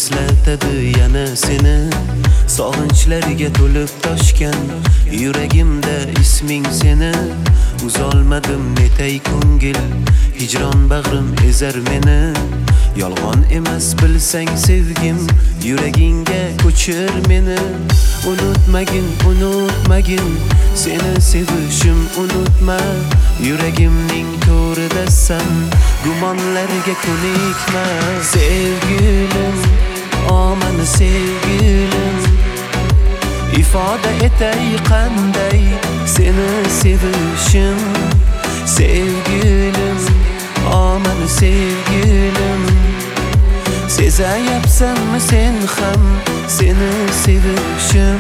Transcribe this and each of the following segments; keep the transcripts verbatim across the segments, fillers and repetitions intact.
eslatadi yana seni. Sog'inchlarga to'lib toshgan yuragimda isming seni. Uzolmadim netay ko'ngil, hijron bag'rim ezar meni. Yolg'on emas bilsang sevgim, yuragingga ko'chir meni. Unutmagin, unutmagin, seni sevishim unutma. Yuragimning to'ridasan, gumonlarga ko'nikma. Sevgilim, omani sevgilim, ifoda etay qanday seni sevishim. Sevgilim, omani sevgilim, sezayapsanmi sen ham seni sevishim.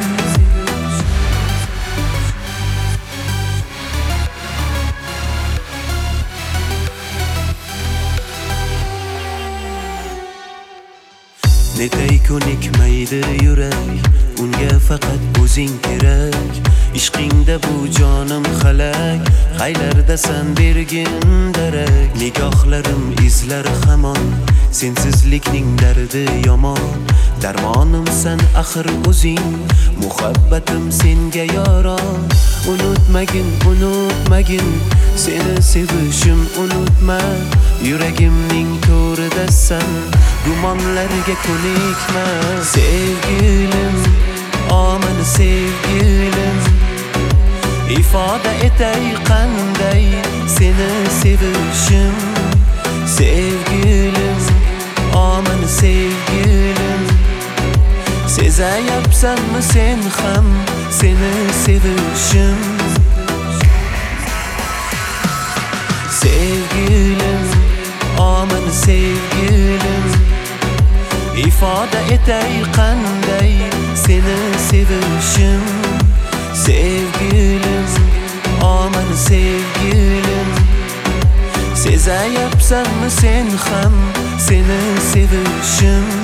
Netay ko'nikmaydi yurak, unga faqat o'zing kerak. Ishqingda bu jonim halak, qaylardasan bergin darak. Nigohlarim izlar hamon, sensizlikning dardi yomon. Darmonimsan axir o'zing, muhabbatim senga yoron. Unutmagin, unutmagin, seni sevishim unutma. Yuragimning to'ridasan, gumonlarga ko'nikma. Sevgilim, omani sevgilim, ifoda etay qanday seni sevishim. Sevgilim, omani sevgilim, sezayapsanmi sen ham seni sevishim. Sevgilim, omani sevgilim, ifoda etay qanday seni sevishim. Sevgilim, omani sevgilim, sezayapsanmi sen ham seni sevishim.